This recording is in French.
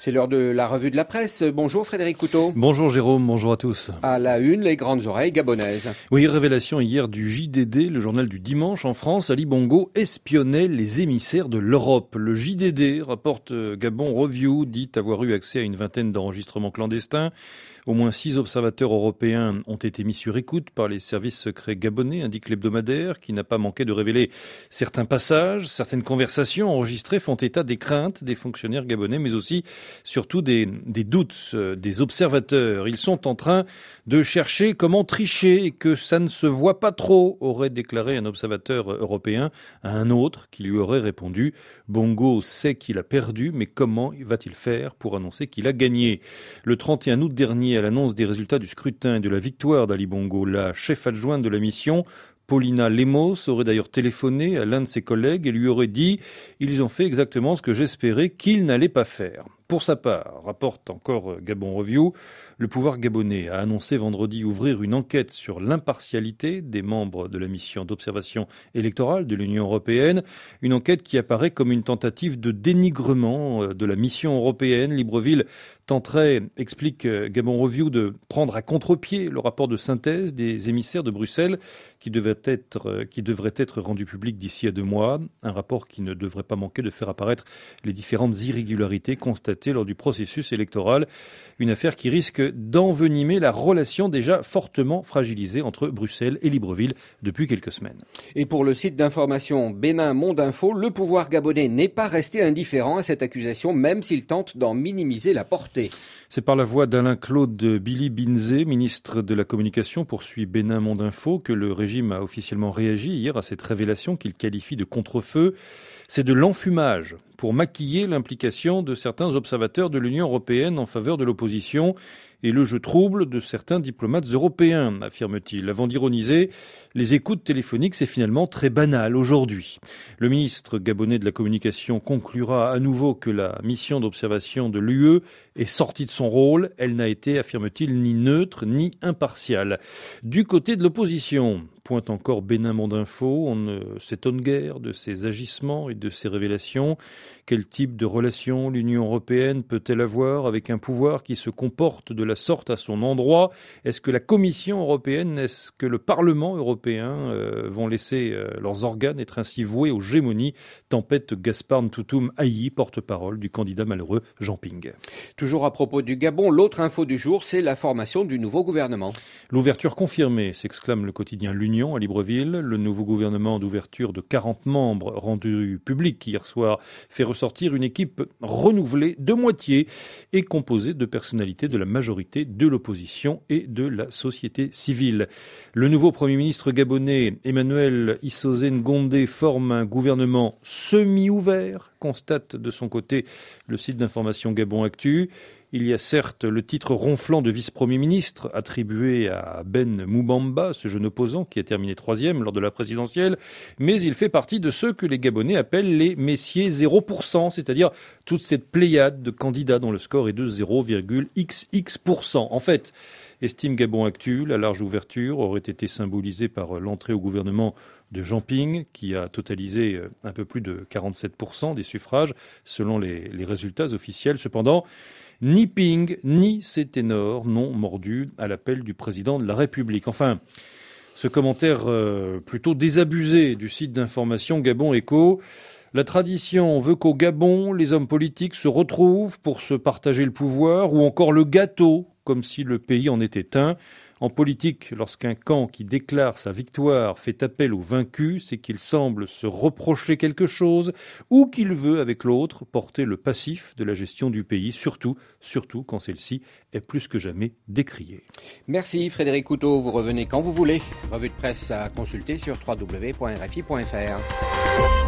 C'est l'heure de la revue de la presse. Bonjour Frédéric Couteau. Bonjour Jérôme, bonjour à tous. À la une, les grandes oreilles gabonaises. Oui, révélation hier du JDD, le journal du dimanche. En France, Ali Bongo espionnait les émissaires de l'Europe. Le JDD, rapporte Gabon Review, dit avoir eu accès à une vingtaine d'enregistrements clandestins. Au moins 6 observateurs européens ont été mis sur écoute par les services secrets gabonais, indique l'hebdomadaire, qui n'a pas manqué de révéler certains passages. Certaines conversations enregistrées font état des craintes des fonctionnaires gabonais, mais aussi, surtout, des doutes des observateurs. Ils sont en train de chercher comment tricher et que ça ne se voit pas trop, aurait déclaré un observateur européen à un autre qui lui aurait répondu « Bongo sait qu'il a perdu, mais comment va-t-il faire pour annoncer qu'il a gagné ?» Le 31 août dernier, à l'annonce des résultats du scrutin et de la victoire d'Ali Bongo, la chef adjointe de la mission, Paulina Lemos, aurait d'ailleurs téléphoné à l'un de ses collègues et lui aurait dit « Ils ont fait exactement ce que j'espérais qu'ils n'allaient pas faire ». Pour sa part, rapporte encore Gabon Review, le pouvoir gabonais a annoncé vendredi ouvrir une enquête sur l'impartialité des membres de la mission d'observation électorale de l'Union européenne, une enquête qui apparaît comme une tentative de dénigrement de la mission européenne. Libreville tenterait, explique Gabon Review, de prendre à contre-pied le rapport de synthèse des émissaires de Bruxelles qui devrait être rendu public d'ici à 2 mois, un rapport qui ne devrait pas manquer de faire apparaître les différentes irrégularités constatées lors du processus électoral, une affaire qui risque d'envenimer la relation déjà fortement fragilisée entre Bruxelles et Libreville depuis quelques semaines. Et pour le site d'information Bénin Monde Info, le pouvoir gabonais n'est pas resté indifférent à cette accusation, même s'il tente d'en minimiser la portée. C'est par la voix d'Alain-Claude Billy Binzé, ministre de la Communication, poursuit Bénin Monde Info, que le régime a officiellement réagi hier à cette révélation qu'il qualifie de contre-feu. C'est de l'enfumage pour maquiller l'implication de certains observateurs de l'Union européenne en faveur de l'opposition et le jeu trouble de certains diplomates européens, affirme-t-il. Avant d'ironiser, les écoutes téléphoniques, c'est finalement très banal aujourd'hui. Le ministre gabonais de la Communication conclura à nouveau que la mission d'observation de l'UE est sortie de son rôle. Elle n'a été, affirme-t-il, ni neutre ni impartiale. Du côté de l'opposition, pointe encore Bénin Monde Info, on ne s'étonne guère de ces agissements et de ces révélations. Quel type de relation l'Union européenne peut-elle avoir avec un pouvoir qui se comporte de la sorte à son endroit? Est-ce que la Commission européenne, est-ce que le Parlement européen vont laisser leurs organes être ainsi voués aux gémonies? Tempête Gaspard Ntoutoum Ayi, porte-parole du candidat malheureux Jean Ping. Toujours à propos du Gabon, l'autre info du jour, c'est la formation du nouveau gouvernement. L'ouverture confirmée, s'exclame le quotidien L'Union à Libreville. Le nouveau gouvernement d'ouverture de 40 membres rendu public hier soir fait ressortir une équipe renouvelée de moitié et composée de personnalités de la majorité de l'opposition et de la société civile. Le nouveau Premier ministre gabonais, Emmanuel Issoze Ngondé, forme un gouvernement semi-ouvert, constate de son côté le site d'information Gabon Actu. Il y a certes le titre ronflant de vice-premier ministre attribué à Ben Moubamba, ce jeune opposant qui a terminé 3e lors de la présidentielle, mais il fait partie de ceux que les Gabonais appellent les messiers 0%, c'est-à-dire toute cette pléiade de candidats dont le score est de 0,XX%. En fait, estime Gabon Actu, la large ouverture aurait été symbolisée par l'entrée au gouvernement de Jean Ping, qui a totalisé un peu plus de 47% des suffrages selon les résultats officiels. Cependant, ni Ping, ni ses ténors n'ont mordu à l'appel du président de la République. Enfin, ce commentaire plutôt désabusé du site d'information Gabon Echo. La tradition veut qu'au Gabon, les hommes politiques se retrouvent pour se partager le pouvoir ou encore le gâteau, comme si le pays en était un. En politique, lorsqu'un camp qui déclare sa victoire fait appel au vaincu, c'est qu'il semble se reprocher quelque chose ou qu'il veut, avec l'autre, porter le passif de la gestion du pays, surtout quand celle-ci est plus que jamais décriée. Merci Frédéric Couteau, vous revenez quand vous voulez. Revue de presse à consulter sur www.rfi.fr.